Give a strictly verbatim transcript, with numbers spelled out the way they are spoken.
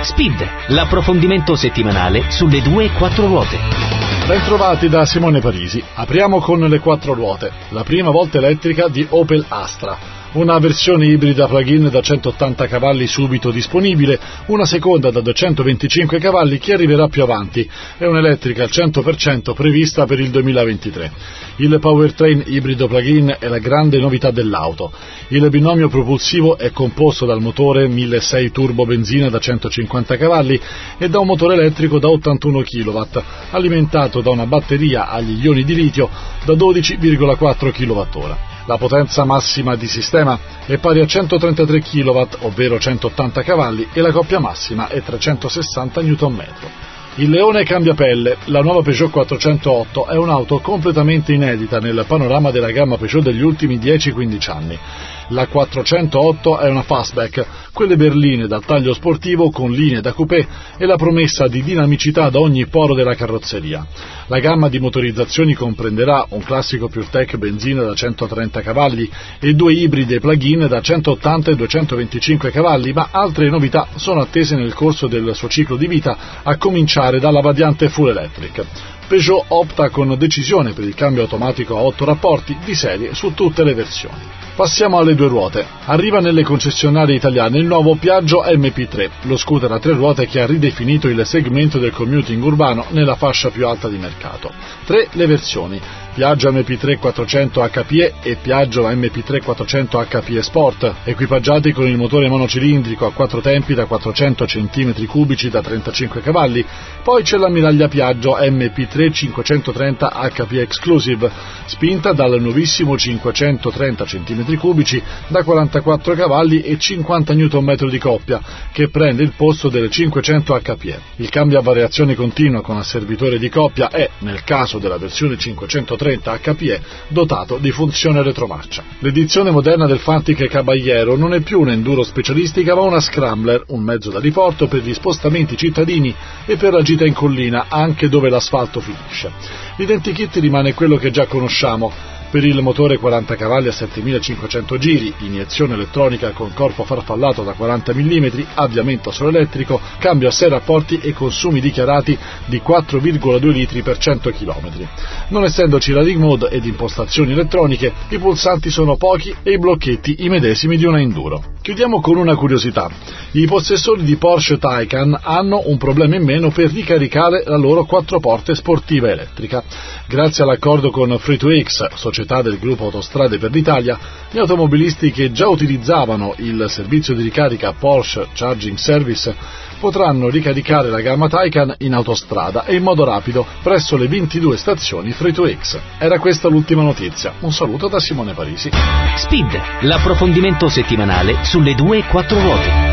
Speed, l'approfondimento settimanale sulle due e quattro ruote. Bentrovati da Simone Parisi. Apriamo con le quattro ruote, la prima volta elettrica di Opel Astra. Una versione ibrida plug-in da centottanta cavalli subito disponibile, una seconda da duecentoventicinque cavalli che arriverà più avanti e un'elettrica al cento per cento prevista per il duemilaventitré. Il powertrain ibrido plug-in è la grande novità dell'auto. Il binomio propulsivo è composto dal motore milleseicento turbo benzina da centocinquanta cavalli e da un motore elettrico da ottantuno chilowatt, alimentato da una batteria agli ioni di litio da dodici virgola quattro chilowattora. La potenza massima di sistema è pari a centotrentatré chilowatt, ovvero centottanta cavalli, e la coppia massima è trecentosessanta newton metri. Il leone cambia pelle. La nuova Peugeot quattrocentootto è un'auto completamente inedita nel panorama della gamma Peugeot degli ultimi dieci quindici anni. La quattrocentootto è una fastback, quelle berline dal taglio sportivo con linee da coupé e la promessa di dinamicità da ogni poro della carrozzeria. La gamma di motorizzazioni comprenderà un classico PureTech benzina da centotrenta cavalli e due ibride plug-in da centottanta e duecentoventicinque cavalli, ma altre novità sono attese nel corso del suo ciclo di vita, a cominciare dalla variante full electric. Peugeot opta con decisione per il cambio automatico a otto rapporti di serie su tutte le versioni. Passiamo alle due ruote. Arriva nelle concessionarie italiane il nuovo Piaggio M P tre, lo scooter a tre ruote che ha ridefinito il segmento del commuting urbano nella fascia più alta di mercato. Tre le versioni: Piaggio M P tre quattrocento H P E e Piaggio M P tre quattrocento H P E Sport, equipaggiati con il motore monocilindrico a quattro tempi da quattrocento centimetri cubici da trentacinque cavalli. Poi c'è l'ammiraglia Piaggio M P tre cinquecentotrenta H P E Exclusive, spinta dal nuovissimo cinquecentotrenta centimetri cubici da quarantaquattro cavalli e cinquanta newton metri di coppia, che prende il posto del cinquecento H P E. Il cambio a variazione continua con asservitore di coppia è, nel caso della versione cinquecentotrenta H P E, dotato di funzione retromarcia. L'edizione moderna del Fantic Caballero non è più un'enduro specialistica ma una scrambler, un mezzo da diporto per gli spostamenti cittadini e per la gita in collina, anche dove l'asfalto finisce. L'identikit rimane quello che già conosciamo. Per il motore quaranta cavalli a settemilacinquecento giri, iniezione elettronica con corpo farfallato da quaranta millimetri, avviamento solo elettrico, cambio a sei rapporti e consumi dichiarati di quattro virgola due litri per cento chilometri. Non essendoci riding mode ed impostazioni elettroniche, i pulsanti sono pochi e i blocchetti i medesimi di una enduro. Chiudiamo con una curiosità. I possessori di Porsche Taycan hanno un problema in meno per ricaricare la loro quattro porte sportiva elettrica. Grazie all'accordo con Free to X, società del gruppo Autostrade per l'Italia, gli automobilisti che già utilizzavano il servizio di ricarica Porsche Charging Service potranno ricaricare la gamma Taycan in autostrada e in modo rapido presso le ventidue stazioni Free to X. Era questa l'ultima notizia. Un saluto da Simone Parisi. Speed, l'approfondimento settimanale sulle due e quattro ruote.